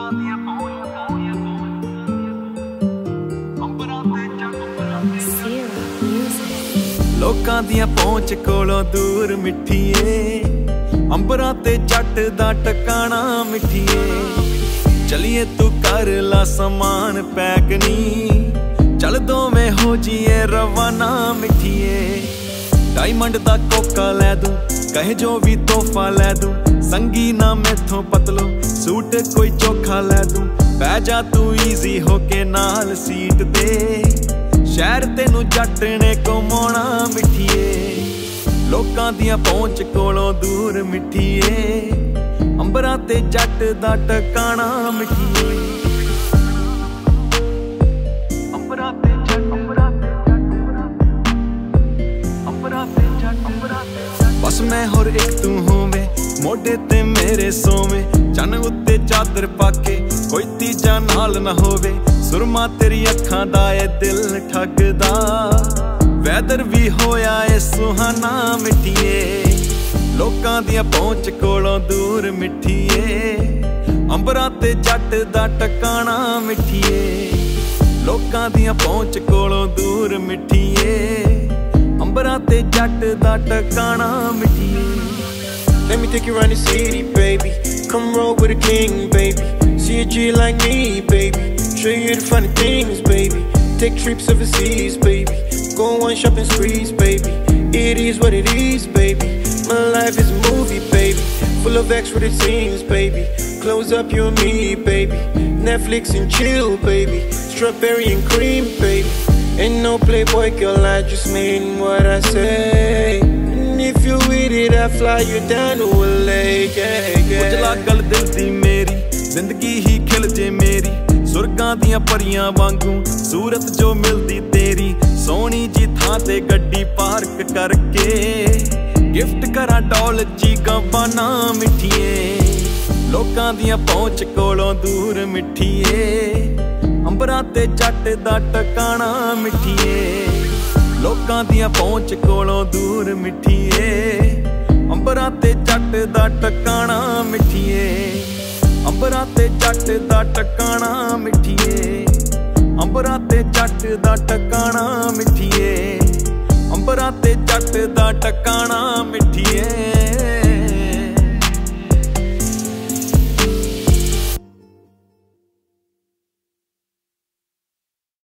ਲੋਕਾਂ ਦੀਆਂ ਪਹੁੰਚ ਕੋਲੋਂ ਦੂਰ ਮਿੱਠੀਏ, ਅੰਬਰਾਂ ਤੇ ਜੱਟ ਦਾ ਟਿਕਾਣਾ ਮਿੱਠੀਏ। ਚਲੀਏ ਤੂੰ ਕਰ ਲਾ ਸਮਾਨ ਪੈਕ ਨੀ, ਚੱਲ ਦੋਵੇਂ ਹੋ ਜੀਏ ਰਵਾਨਾ ਮਿੱਠੀਏ। ਡਾਇਮੰਡ ਦਾ ਕੋਕਾ ਲੈ ਦੂੰ, ਕਹੇ ਜੋ ਵੀ ਤੋਹਫਾ ਲੈ ਦੂੰ, ਸੰਗੀ ਨਾ ਮੈਥੋਂ ਪਤਲੋ ਸੂਟ ਕੋਈ ਚੋਖਾ ਲੈ ਦੂੰ। ਬਹਿ ਜਾ ਤੂੰ ਈਜ਼ੀ ਹੋ ਕੇ ਨਾਲ ਸੀਟ ਤੇ, ਸ਼ਹਿਰ ਤੈਨੂੰ ਜੱਟ ਨੇ ਘੁਮਾਉਣਾ ਮਿੱਠੀਏ। ਲੋਕਾਂ ਦੀਆਂ ਪਹੁੰਚ ਕੋਲੋਂ ਦੂਰ ਮਿੱਠੀਏ, ਅੰਬਰਾਂ ਤੇ ਜੱਟ ਦਾ ਟਿਕਾਣਾ ਮਿੱਠੀਏ। ਅੰਬਰਾਂ ਤੇ ਜੱਟ, ਅੰਬਰਾਂ ਤੇ ਬਸ ਮੈਂ ਹੋਰ ਇੱਕ ਤੂੰ ਹੋਵੇਂ, ਮੋਢੇ ਤੇ ਮੇਰੇ ਸੋਵੇਂ, ਚੰਨ ਉੱਤੇ ਚਾਦਰ ਪਾ ਕੇ ਕੋਈ ਤੀਜਾ ਨਾਲ ਨਾ ਹੋਵੇ। ਸੁਰਮਾ ਤੇਰੀ ਅੱਖਾਂ ਦਾ ਏ ਦਿਲ ਠੱਗਦਾ, ਵੈਦਰ ਵੀ ਹੋਇਆ ਏ ਸੁਹਾਨਾ ਮਿੱਠੀਏ। ਲੋਕਾਂ ਦੀਆਂ ਪਹੁੰਚ ਕੋਲੋਂ ਦੂਰ ਮਿੱਠੀਏ, ਅੰਬਰਾਂ ਤੇ ਜੱਟ ਦਾ ਟਿਕਾਣਾ ਮਿੱਠੀਏ। ਲੋਕਾਂ ਦੀਆਂ ਪਹੁੰਚ ਕੋਲੋਂ ਦੂਰ ਮਿੱਠੀਏ, ਅੰਬਰਾਂ ਤੇ ਜੱਟ ਦਾ ਟਿਕਾਣਾ ਮਿੱਠੀਏ। Let me take you around the city, baby. Come roll with a king, baby. See a G like me, baby. Show you the funny things, baby. Take trips overseas, baby. Go on shopping sprees, baby. It is what it is, baby. My life is a movie, baby. Full of extra scenes, baby. Close up you and me, baby. Netflix and chill, baby. Strawberry and cream, baby. Ain't no playboy girl, I just mean what I say. If you with it, I fly you down to LA, yeah, yeah. ਉਜਲਾ ਗੱਲ ਦਿਲ ਦੀ ਮੇਰੀ, ਜ਼ਿੰਦਗੀ ਹੀ ਖਿਲ ਜੇ ਮੇਰੀ, ਸੁਰਗਾਂ ਦੀਆਂ ਪਰੀਆਂ ਵਾਂਗੂ ਸੂਰਤ ਜੋ ਮਿਲਦੀ ਤੇਰੀ। ਸੋਹਣੀ ਜੀ ਥਾਂ ਤੇ ਗੱਡੀ ਪਾਰਕ ਕਰਕੇ, ਗਿਫਟ ਕਰਾਂ ਡੋਲਚੀ ਗਾਬਾਨਾ ਮਿੱਠੀਏ। ਲੋਕਾਂ ਦੀਆਂ ਪਹੁੰਚ ਕੋਲੋਂ ਦੂਰ ਮਿੱਠੀਏ, ਅੰਬਰਾਂ ਤੇ ਜੱਟ ਦਾ ਟਿਕਾਣਾ ਮਿੱਠੀਏ। ਲੋਕਾਂ ਦੀਆਂ ਪਹੁੰਚ ਕੋਲੋਂ ਦੂਰ ਮਿੱਠੀਏ, ਅੰਬਰਾਂ ਤੇ ਜੱਟ ਦਾ ਟਿਕਾਣਾ ਮਿੱਠੀਏ। ਅੰਬਰਾਂ ਤੇ ਜੱਟ ਦਾ ਟਿਕਾਣਾ ਮਿੱਠੀਏ, ਅੰਬਰਾਂ ਤੇ ਜੱਟ ਦਾ ਟਿਕਾਣਾ ਮਿੱਠੀਏ, ਅੰਬਰਾਂ ਤੇ ਜੱਟ ਦਾ ਟਿਕਾਣਾ